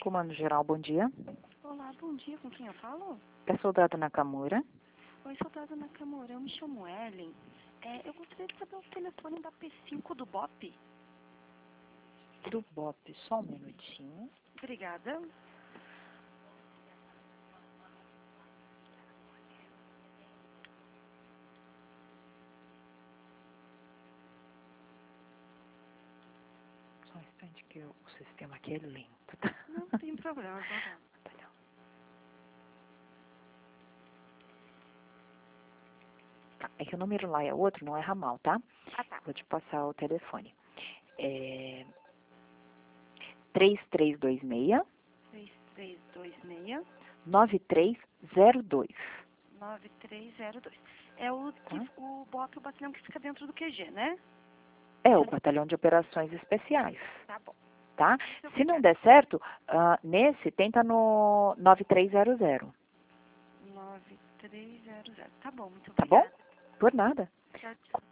Comando Geral, bom dia. Olá, bom dia. Com quem eu falo? É soldado Nakamura. Oi, soldado Nakamura. Eu me chamo Ellen. Eu gostaria de saber o telefone da P5 do BOP. Do BOP, só um minutinho. Obrigada. Só um instante que o sistema aqui é lento, tá? Não tem problema, soldado. Tá, é que o número lá é outro, não é ramal, tá? Ah, tá. Vou te passar o telefone. É 3326 3326 9302. 9302. É o, Tá? o BOP, o batalhão que fica dentro do QG, né? É o Batalhão de Operações Especiais, Tá bom. tá? Muito Se não obrigada. der certo, nesse, tenta no 9300. 9300. Tá bom, muito Tá bom? obrigada. Por nada. Tchau, tchau.